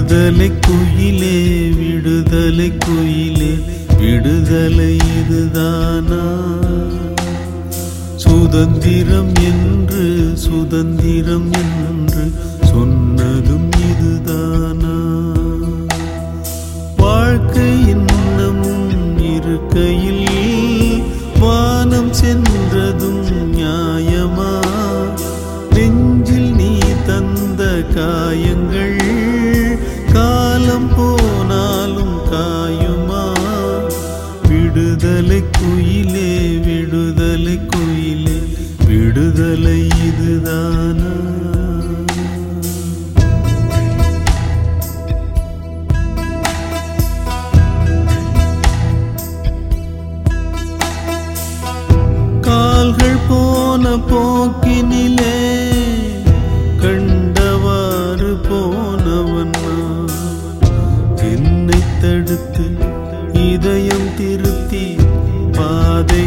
விடுதலை குயிலே விடுதலை குயிலே விடுதலை இதுதானா? சுதந்திரம் என்று சுதந்திரம் என்று சொன்னதும் இதுதானா? வாழ்க்கை இன்னமும் இருக்கையில் வானம் சென்றதும் நியாயமா? நெஞ்சில் நீ தந்த காயங்கள் காலம் போனாலும் காயுமா? விடுதலை குயிலே விடுதலை குயிலே விடுதலை இதுதானா? கால்கள் போன போக்கினிலே கண்டவாறு போனவன் என்னை தடுத்து இதயம் திருத்தி பாதை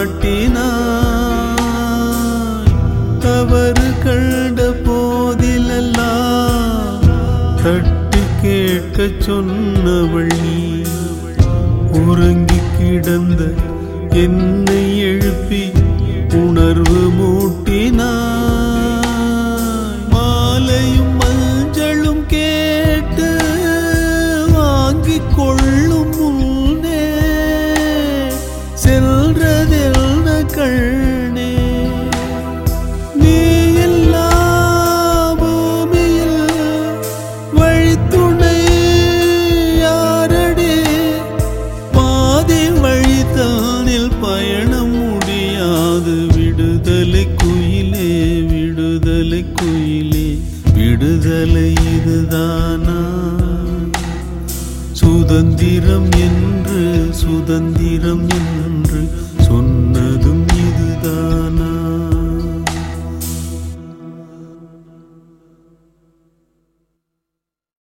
காட்டினாய். தவறு கண்ட போதிலெல்லாம் தட்டி கேட்க சொன்னவள் நீ. உறங்கி கிடந்த என்னை எழுப்பி உணர்வு மூட்டினாய். மாலையும் மஞ்சளும் கேட்டு வாங்கிக் கொள்ளும் முன்னே செல்றதென்ன கண்ணே? நீ எல்லா பூமியில் வழித்துணை யாரடே? பாதை வழித்தானில் பயணம் முடியாது. விடுதலை குயிலே விடுதலை குயிலே விடுதலை இதுதானா? சுதந்திரம் என்று சுதந்திரம் என்று